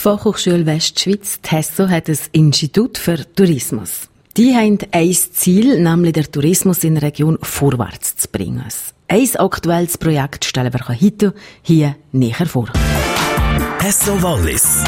Fachhochschule Westschweiz, TESSO, hat ein Institut für Tourismus. Die haben ein Ziel, nämlich den Tourismus in der Region vorwärts zu bringen. Ein aktuelles Projekt stellen wir heute hier näher vor. TESSO Wallis.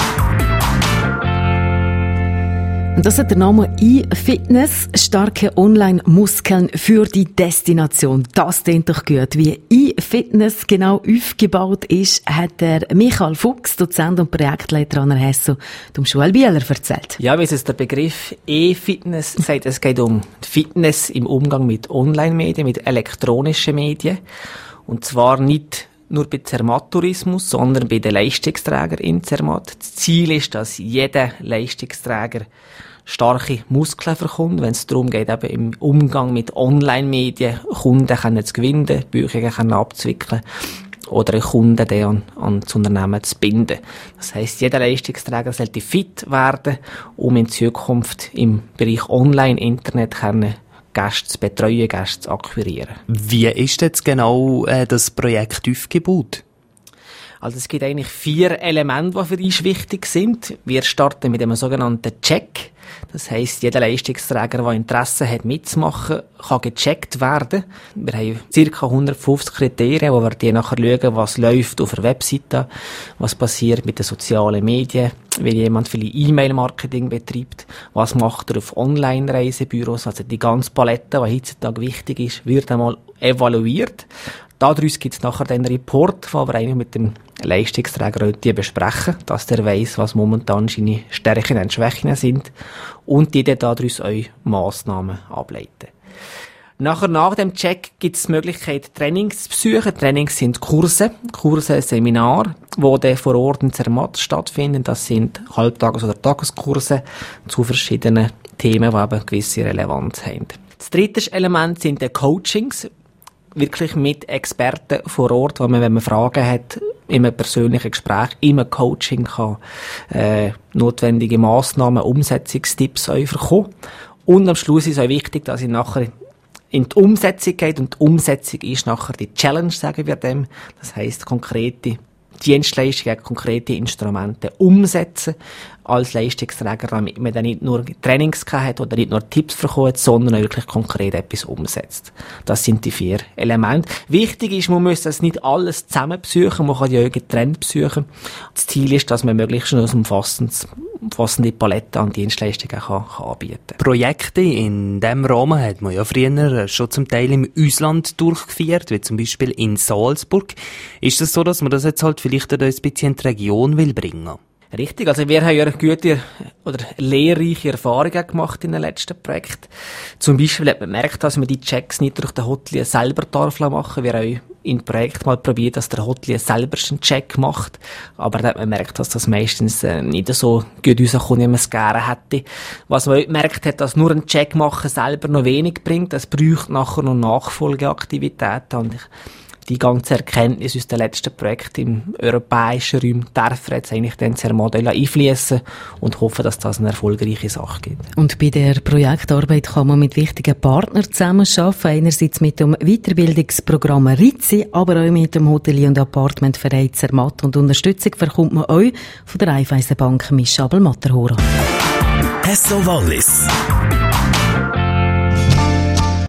Und das hat der Name iFitness, starke Online-Muskeln für die Destination. Das klingt doch gut. Wie iFitness genau aufgebaut ist, hat der Michael Fuchs, Dozent und Projektleiter an der HESSO, dem Joel Bieler erzählt. Ja, wie es der Begriff iFitness sagt, es geht um Fitness im Umgang mit Online-Medien, mit elektronischen Medien. Und zwar nicht nur bei Zermatt-Tourismus, sondern bei den Leistungsträgern in Zermatt. Das Ziel ist, dass jeder Leistungsträger starke Muskeln bekommt, wenn es darum geht, eben im Umgang mit Online-Medien Kunden können zu gewinnen, Bücher können abzuwickeln oder einen Kunden an das Unternehmen zu binden. Das heisst, jeder Leistungsträger sollte fit werden, um in Zukunft im Bereich Online-Internet Gäste zu betreuen, Gäste zu akquirieren. Wie ist jetzt genau das Projekt aufgebaut? Also es gibt eigentlich 4 Elemente, die für uns wichtig sind. Wir starten mit einem sogenannten Check. Das heisst, jeder Leistungsträger, der Interesse hat mitzumachen, kann gecheckt werden. Wir haben ca. 150 Kriterien, wo wir die nachher schauen, was läuft auf der Webseite, was passiert mit den sozialen Medien, wenn jemand viele E-Mail-Marketing betreibt, was macht er auf Online-Reisebüros, also die ganze Palette, die heutzutage wichtig ist, wird einmal evaluiert. Daraus gibt es nachher den Report, den wir eigentlich mit dem Leistungsträger heute besprechen, dass der weiss, was momentan seine Stärken und Schwächen sind und die dann daraus auch Massnahmen ableiten. Nach dem Check gibt es die Möglichkeit, Trainings zu besuchen. Trainings sind Kurse, Seminare, die dann vor Ort in Zermatt stattfinden. Das sind Halbtages- oder Tageskurse zu verschiedenen Themen, die eben gewisse Relevanz haben. Das dritte Element sind die Coachings, wirklich mit Experten vor Ort, wo man, wenn man Fragen hat, in einem persönlichen Gespräch, in einem Coaching kann notwendige Massnahmen, Umsetzungstipps bekommen. Und am Schluss ist es auch wichtig, dass ich nachher in die Umsetzung geht. Und die Umsetzung ist nachher die Challenge, sagen wir dem. Das heisst, konkrete Dienstleistungen, konkrete Instrumente umsetzen als Leistungsträger, damit man dann nicht nur Trainings hat oder nicht nur Tipps bekommt, sondern auch wirklich konkret etwas umsetzt. Das sind die 4 Elemente. Wichtig ist, man muss das nicht alles zusammen besuchen, man kann ja auch getrennt besuchen. Das Ziel ist, dass man möglichst eine umfassende Palette an Dienstleistungen kann anbieten. Projekte in diesem Rahmen hat man ja früher schon zum Teil im Ausland durchgeführt, wie zum Beispiel in Salzburg. Ist es so, dass man das jetzt halt vielleicht ein bisschen in die Region will bringen? Richtig, also wir haben ja gute oder lehrreiche Erfahrungen gemacht in den letzten Projekten. Zum Beispiel hat man gemerkt, dass man die Checks nicht durch den Hotelier selber machen. Wir haben in Projekt mal probiert, dass der Hotelier selber einen Check macht. Aber da hat man gemerkt, dass das meistens nicht so gut rauskommt, wie man es gerne hätte. Was man gemerkt hat, dass nur ein Check machen selber noch wenig bringt. Es braucht nachher noch Nachfolgeaktivitäten. Und die ganze Erkenntnis aus den letzten Projekten im europäischen Raum darf jetzt eigentlich dann sehr Modell einfließen und hoffen, dass das eine erfolgreiche Sache gibt. Und bei der Projektarbeit kann man mit wichtigen Partnern zusammenarbeiten. Einerseits mit dem Weiterbildungsprogramm RIZI, aber auch mit dem Hotelier- und Appartementverein Zermatt. Und Unterstützung bekommt man auch von der Raiffeisenbank Mischabel-Matterhora. TESSO Wallis.